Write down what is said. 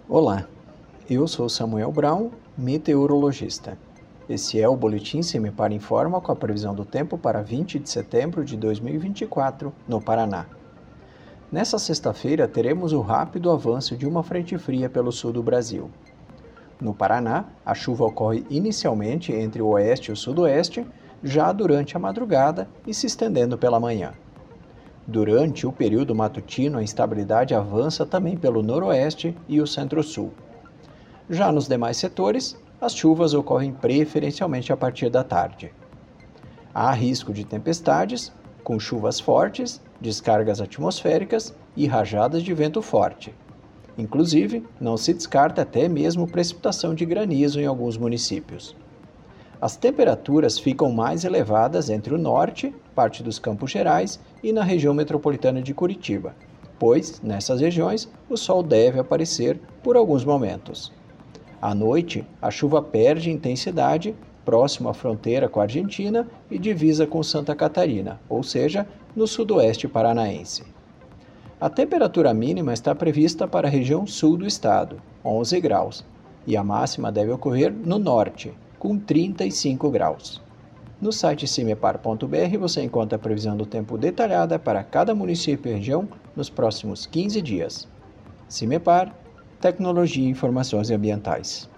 Olá, eu sou Samuel Brown, meteorologista. Esse é o Boletim Semepar Informa com a previsão do tempo para 20 de setembro de 2024, no Paraná. Nessa sexta-feira, teremos o rápido avanço de uma frente fria pelo sul do Brasil. No Paraná, a chuva ocorre inicialmente entre o oeste e o sudoeste, já durante a madrugada e se estendendo pela manhã. Durante o período matutino, a instabilidade avança também pelo noroeste e o centro-sul. Já nos demais setores, as chuvas ocorrem preferencialmente a partir da tarde. Há risco de tempestades, com chuvas fortes, descargas atmosféricas e rajadas de vento forte. Inclusive, não se descarta até mesmo precipitação de granizo em alguns municípios. As temperaturas ficam mais elevadas entre o norte, parte dos Campos Gerais e na região metropolitana de Curitiba, pois, nessas regiões, o sol deve aparecer por alguns momentos. À noite, a chuva perde intensidade próximo à fronteira com a Argentina e divisa com Santa Catarina, ou seja, no sudoeste paranaense. A temperatura mínima está prevista para a região sul do estado, 11 graus, e a máxima deve ocorrer no norte, com 35 graus. No site cimepar.br você encontra a previsão do tempo detalhada para cada município e região nos próximos 15 dias. Cimepar, Tecnologia e Informações Ambientais.